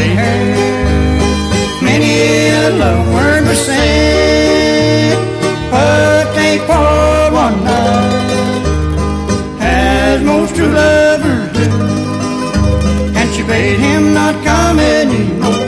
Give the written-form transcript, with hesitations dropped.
gray hair. Many a love word was said, but they quarreled one night, as most true lovers do, and she bade him not come anymore.